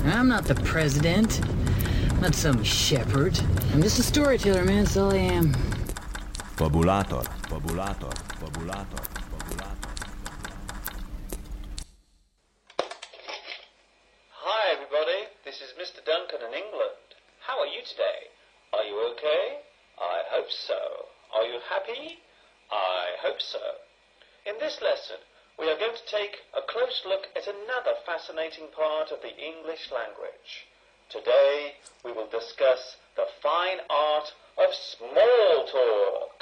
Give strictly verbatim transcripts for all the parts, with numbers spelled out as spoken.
I'm not the president. I'm not some shepherd. I'm just a storyteller, man. That's all I am. Fabulator, fabulator, fabulator, fabulator. Hi, everybody. This is Mister Duncan in England. How are you today? Are you okay? I hope so. Are you happy? I hope so. In this lesson, we are going to take a close look at another fascinating part of the English language. Today, we will discuss the fine art of small talk.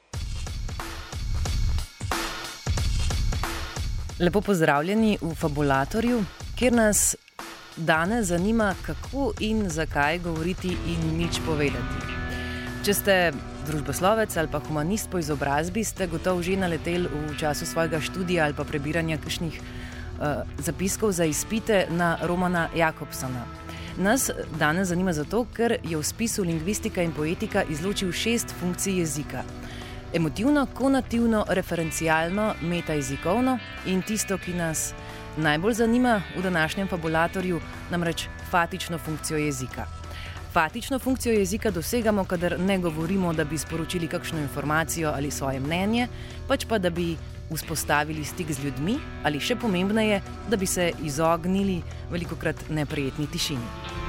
Lepo pozdravljeni v Fabulatorju, kjer nas danes zanima, kako in zakaj govoriti in nič povedati. Če ste družboslovec ali pa humanist po izobrazbi, ste gotovo že naleteli v času svojega študija ali pa prebiranja kakšnih uh, zapiskov za izpite na Romana Jakobsona. Nas danes zanima zato, ker je v spisu Lingvistika in poetika izločil šest funkcij jezika. Emotivno, konativno, referencialno, metajezikovno in tisto, ki nas najbolj zanima v današnjem Fabulatorju, namreč fatično funkcijo jezika. Fatično funkcijo jezika dosegamo, kadar ne govorimo, da bi sporočili kakšno informacijo ali svoje mnenje, pač pa, da bi vzpostavili stik z ljudmi ali še pomembneje, da bi se izognili velikokrat neprijetni tišini.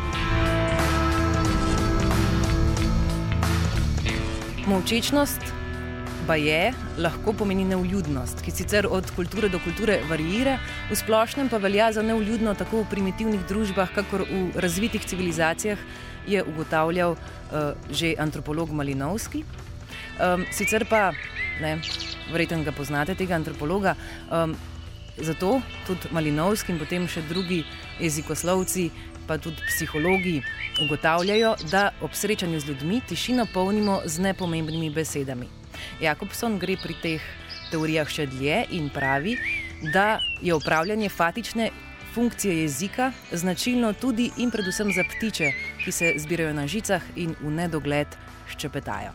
Molčečnost pa je, lahko pomeni nevljudnost, ki sicer od kulture do kulture variira, v splošnem pa velja za nevljudno tako v primitivnih družbah, kakor v razvitih civilizacijah, je ugotavljal uh, že antropolog Malinovski. Um, sicer pa, ne, verjetno ga poznate, tega antropologa, um, zato tudi Malinovski in potem še drugi jezikoslovci, pa tudi psihologi ugotavljajo, da ob srečanju z ljudmi tišino polnimo z nepomembnimi besedami. Jakobson gre pri teh teorijah še dlje in pravi, da je upravljanje fatične funkcije jezika značilno tudi in predvsem za ptiče, ki se zbirajo na žicah in v nedogled ščepetajo.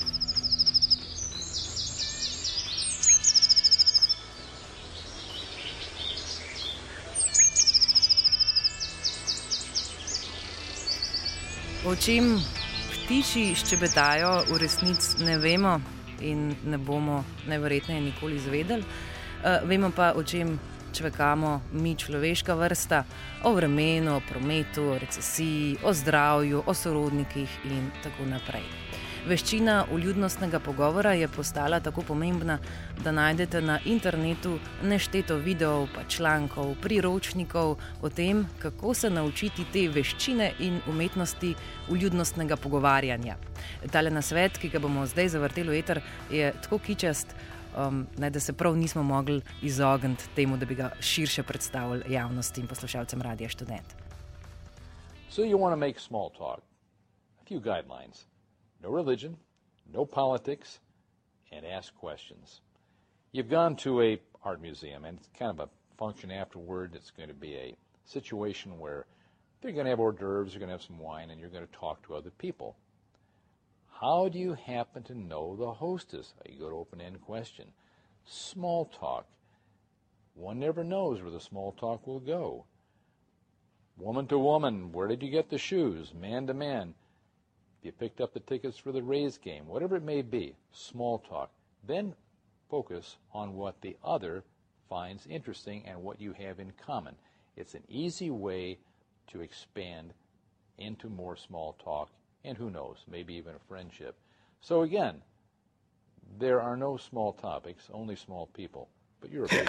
O čem ptiči ščepetajo, v resnici ne vemo in ne bomo najverjetneje nikoli izvedeli. Uh, vemo pa, o čem čvekamo mi, človeška vrsta, o vremenu, o prometu, o recesiji, o zdravju, o sorodnikih in tako naprej. Veščina vljudnostnega pogovora je postala tako pomembna, da najdete na internetu nešteto videov, pa člankov, priročnikov o tem, kako se naučiti te veščine in umetnosti vljudnostnega pogovarjanja. Tale nasvet, ki ga bomo zdaj zavrteli v eter, je tako kičast, um, ne, da se prav nismo mogli izogniti temu, da bi ga širše predstavili javnosti in poslušalcem Radia Študent. So you want to make small talk. A few guidelines. No religion, no politics, and ask questions. You've gone to a art museum, and it's kind of a function afterward. It's going to be a situation where they're going to have hors d'oeuvres, you're going to have some wine, and you're going to talk to other people. How do you happen to know the hostess? You go to open-end question. Small talk. One never knows where the small talk will go. Woman to woman, where did you get the shoes? Man to man. You picked up the tickets for the Rays game, whatever it may be, small talk. Then focus on what the other finds interesting and what you have in common. It's an easy way to expand into more small talk, and who knows, maybe even a friendship. So again, there are no small topics, only small people. But you're a big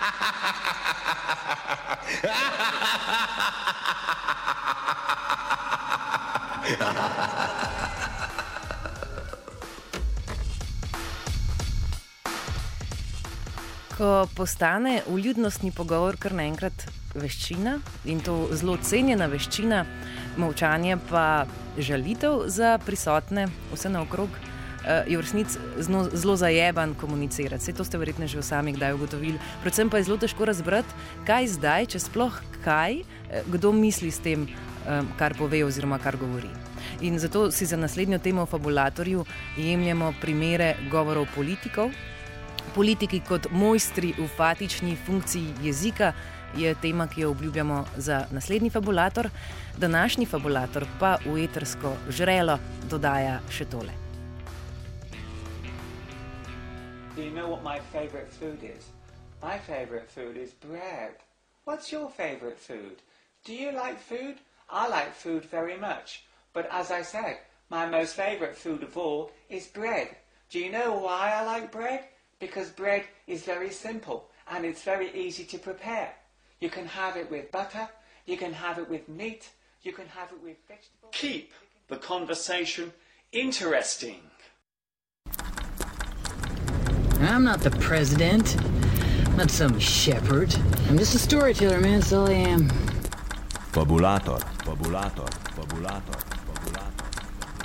Ko postane vljudnostni pogovor kar naenkrat veščina, in to zelo cenjena veščina, molčanje pa žalitev za prisotne vse naokrog, je v resnici zelo, zelo zajeban komunicirati. Saj to ste verjetno že sami kdaj ugotovili. Predvsem pa je zelo težko razbrati, kaj zdaj, če sploh kaj, kdo misli s tem, kar pove oziroma kar govori. In zato si za naslednjo temo v Fabulatorju jemljemo primere govorov politikov, politiki kot mojstri v fatični funkciji jezika je tema, ki jo obljubljamo za naslednji fabulator. Današnji fabulator pa v etersko žrelo dodaja še tole. Do you know what my favourite food is? My favourite food is bread. What's your favourite food? Do you like food? I like food very much. But as I said, my most favourite food of all is bread. Do you know why I like bread? Because bread is very simple and it's very easy to prepare. You can have it with butter, you can have it with meat, you can have it with vegetables. Keep the conversation interesting. I'm not the president. I'm not some shepherd. I'm just a storyteller, man, that's all I am. Fabulator, fabulator, fabulator.